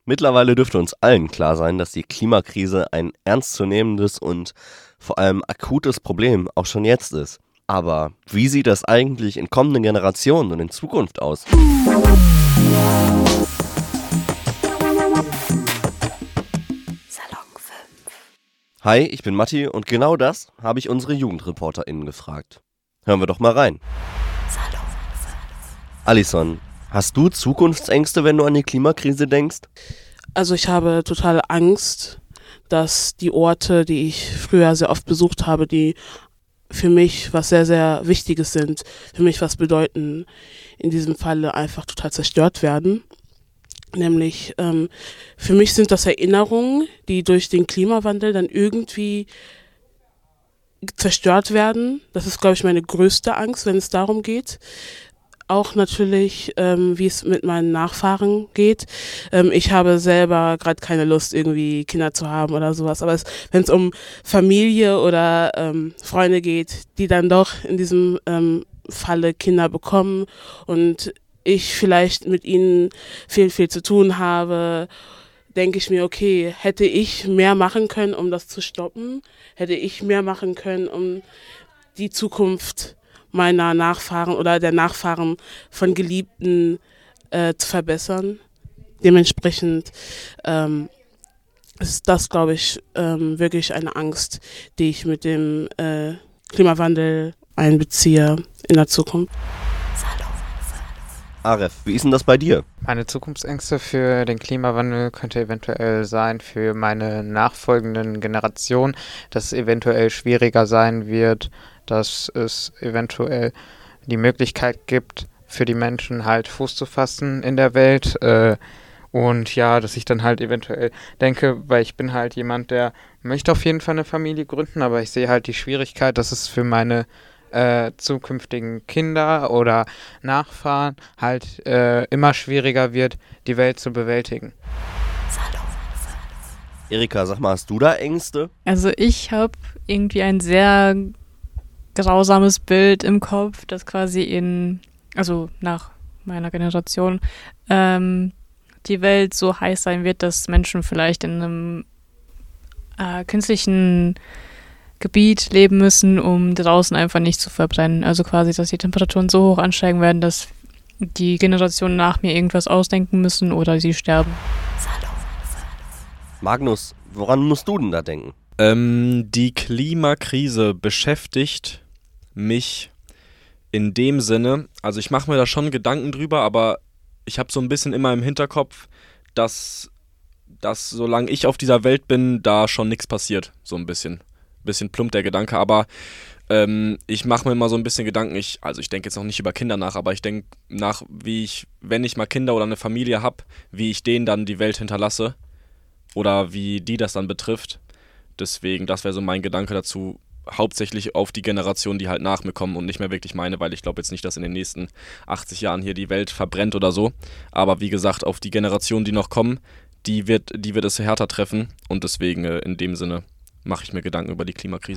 Mittlerweile dürfte uns allen klar sein, dass die Klimakrise ein ernstzunehmendes und vor allem akutes Problem auch schon jetzt ist. Aber wie sieht das eigentlich in kommenden Generationen und in Zukunft aus? Salon 5. Hi, ich bin Matti und genau das habe ich unsere JugendreporterInnen gefragt. Hören wir doch mal rein. Salon 5. Alison, hast du Zukunftsängste, wenn du an die Klimakrise denkst? Also ich habe totale Angst, dass die Orte, die ich früher sehr oft besucht habe, die für mich was sehr, sehr Wichtiges sind, für mich was bedeuten, in diesem Falle einfach total zerstört werden. Nämlich für mich sind das Erinnerungen, die durch den Klimawandel dann irgendwie zerstört werden. Das ist, glaube ich, meine größte Angst, wenn es darum geht. Auch natürlich, wie es mit meinen Nachfahren geht. Ich habe selber gerade keine Lust, irgendwie Kinder zu haben oder sowas. Aber wenn es um Familie oder Freunde geht, die dann doch in diesem Falle Kinder bekommen und ich vielleicht mit ihnen viel, viel zu tun habe, denke ich mir, okay, hätte ich mehr machen können, um das zu stoppen? Hätte ich mehr machen können, um die Zukunft meiner Nachfahren oder der Nachfahren von Geliebten zu verbessern? Dementsprechend ist das, glaube ich, wirklich eine Angst, die ich mit dem Klimawandel einbeziehe in der Zukunft. Aref, wie ist denn das bei dir? Meine Zukunftsängste für den Klimawandel könnte eventuell sein für meine nachfolgenden Generationen, dass es eventuell schwieriger sein wird, dass es eventuell die Möglichkeit gibt, für die Menschen halt Fuß zu fassen in der Welt. Und ja, dass ich dann halt eventuell denke, weil ich bin halt jemand, der möchte auf jeden Fall eine Familie gründen, aber ich sehe halt die Schwierigkeit, dass es für meine zukünftigen Kinder oder Nachfahren halt immer schwieriger wird, die Welt zu bewältigen. Erika, sag mal, hast du da Ängste? Also ich habe irgendwie ein sehr grausames Bild im Kopf, das quasi also nach meiner Generation, die Welt so heiß sein wird, dass Menschen vielleicht in einem künstlichen Gebiet leben müssen, um draußen einfach nicht zu verbrennen. Also quasi, dass die Temperaturen so hoch ansteigen werden, dass die Generationen nach mir irgendwas ausdenken müssen oder sie sterben. Magnus, woran musst du denn da denken? Die Klimakrise beschäftigt mich in dem Sinne, also ich mache mir da schon Gedanken drüber, aber ich habe so ein bisschen immer im Hinterkopf, dass solange ich auf dieser Welt bin, da schon nichts passiert, so ein bisschen. Bisschen plump der Gedanke, aber ich mache mir immer so ein bisschen Gedanken, ich denke jetzt noch nicht über Kinder nach, aber ich denke nach, wenn ich mal Kinder oder eine Familie habe, wie ich denen dann die Welt hinterlasse oder wie die das dann betrifft. Deswegen, das wäre so mein Gedanke dazu, hauptsächlich auf die Generation, die halt nach mir kommen und nicht mehr wirklich meine, weil ich glaube jetzt nicht, dass in den nächsten 80 Jahren hier die Welt verbrennt oder so, aber wie gesagt, auf die Generation, die noch kommen, die wird es härter treffen und deswegen in dem Sinne mache ich mir Gedanken über die Klimakrise.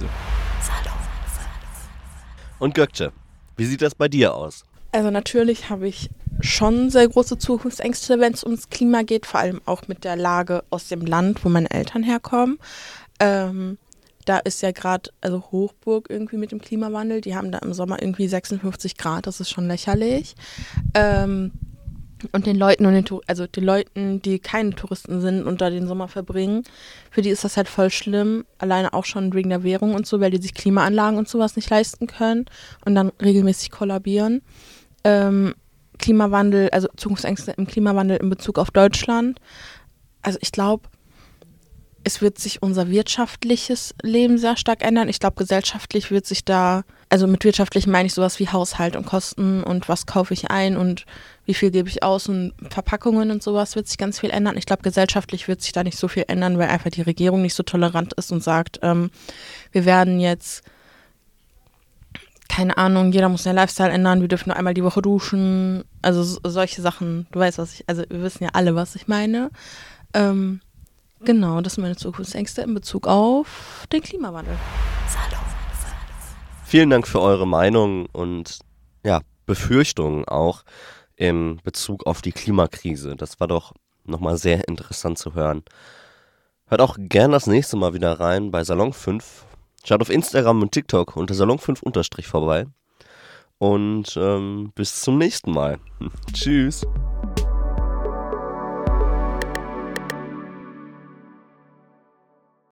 Und Gökçe, wie sieht das bei dir aus? Also natürlich habe ich schon sehr große Zukunftsängste, wenn es ums Klima geht, vor allem auch mit der Lage aus dem Land, wo meine Eltern herkommen. Da ist ja gerade Hochburg irgendwie mit dem Klimawandel. Die haben da im Sommer irgendwie 56 Grad, das ist schon lächerlich. Und den Leuten, die keine Touristen sind und da den Sommer verbringen, für die ist das halt voll schlimm. Alleine auch schon wegen der Währung und so, weil die sich Klimaanlagen und sowas nicht leisten können und dann regelmäßig kollabieren. Klimawandel, also Zukunftsängste im Klimawandel in Bezug auf Deutschland. Also ich glaube, es wird sich unser wirtschaftliches Leben sehr stark ändern. Ich glaube, gesellschaftlich wird sich da, also mit wirtschaftlich meine ich sowas wie Haushalt und Kosten und was kaufe ich ein und wie viel gebe ich aus und Verpackungen und sowas wird sich ganz viel ändern. Ich glaube, gesellschaftlich wird sich da nicht so viel ändern, weil einfach die Regierung nicht so tolerant ist und sagt, wir werden jetzt, keine Ahnung, jeder muss seinen Lifestyle ändern, wir dürfen nur einmal die Woche duschen, also solche Sachen, du weißt, wir wissen ja alle, was ich meine. Genau, das sind meine Zukunftsängste in Bezug auf den Klimawandel. Vielen Dank für eure Meinung und Befürchtungen auch in Bezug auf die Klimakrise. Das war doch nochmal sehr interessant zu hören. Hört auch gern das nächste Mal wieder rein bei Salon 5. Schaut auf Instagram und TikTok unter Salon5_ vorbei. Und bis zum nächsten Mal. Tschüss.